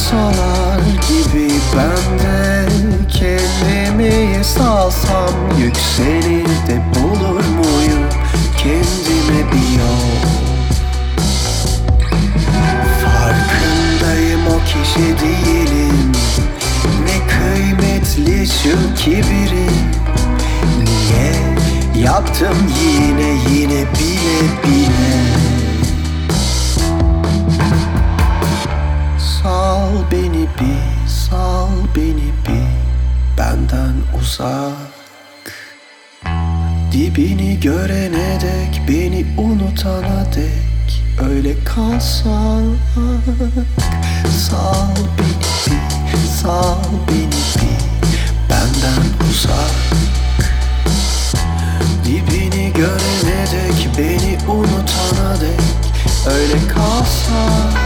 Vursalar gibi ben de kendimi salsam, yükselir de bulur muyum kendime bir yol? Farkındayım o kişi değilim, ne kıymetli şu kibirim. Niye yaptım yine bile bile? Sal beni bir, sal beni bir benden uzak. Dibini görene dek, beni unutana dek öyle kalsak. Sal beni bir, sal beni bir benden uzak. Dibini görene dek, beni unutana dek öyle kalsak.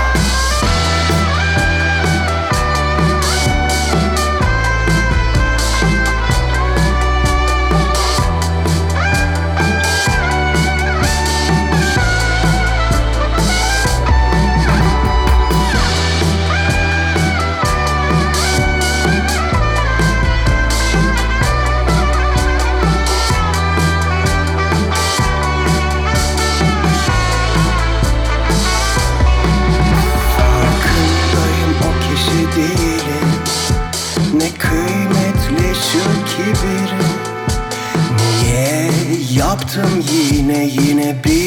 Ne kıymetli şu kibirim. Niye yaptım yine bir